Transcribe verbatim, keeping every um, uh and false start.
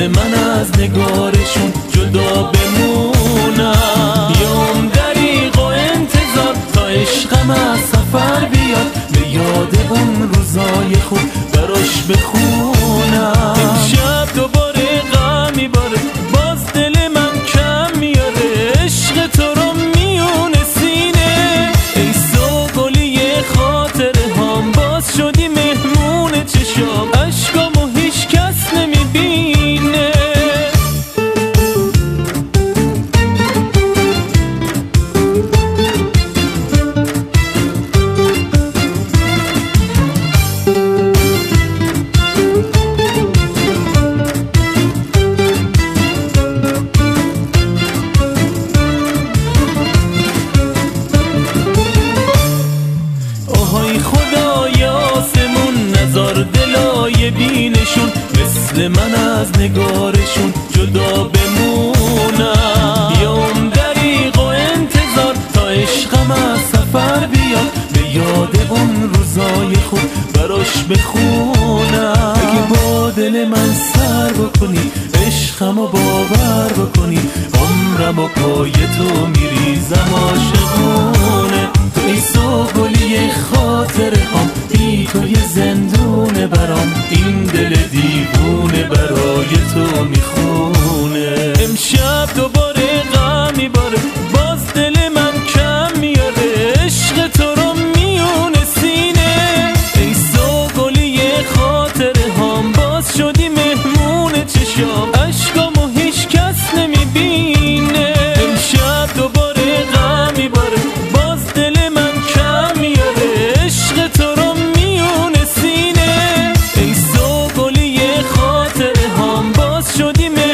من از نگارشون جدا بمونم. بیام دریغ و انتظار تا عشقم از سفر بیاد، به یاد اون روزای خوب براش بخونم. امشب دوباره غم میباره، باز دل من کم میاره، عشق تو رو میونه سینه. ای سوگلی خاطره هام، باز شدی مهمون چشام، عشقامو هیچ کس نمیبینه. آهای خدای آسمون، نزار دلای بینشون مثل من از نگارشون جدا بمونم. بیام دریغ و انتظار تا عشقم از سفر بیاد، به یاد اون روزای خوب براش بخونم. اگه با دل من سر بکنی، عشقم و باور بکنی، عمرم و پای تو میریزم عاشقونه. تو ای سوگلی خاطره هام، بی تو یه زندونه برام، این دل دیوونه برای تو میخونه. امشب دوباره غم میباره، باز دل من کم میاره، عشق تو رو میونه سینه. ای سوگلی خاطره هام، باز شدی مهمون چشام، عشقامو هیچ کس نمیبینه. امشب دوباره غم میباره، باز دل من کم میاره، عشق تو رو میونه سینه. ای سوگلی خاطره هام، باز شدی